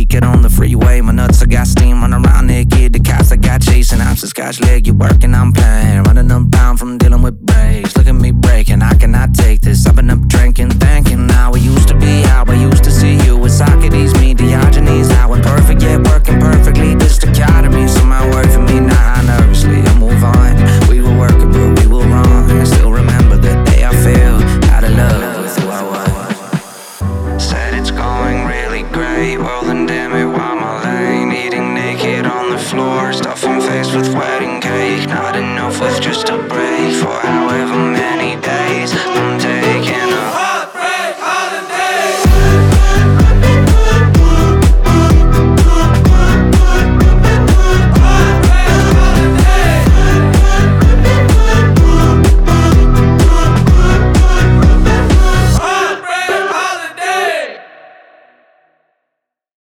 naked on the freeway. My nuts, I got steam, run around naked. The cops I got chasing, I'm just scotch leg. You working, I'm playing, running them down from dealing with brakes. Look at me breaking, I cannot take this. I've been up drinking, thinking how we used to be, how I used to see you. With Socrates, me, Diogenes.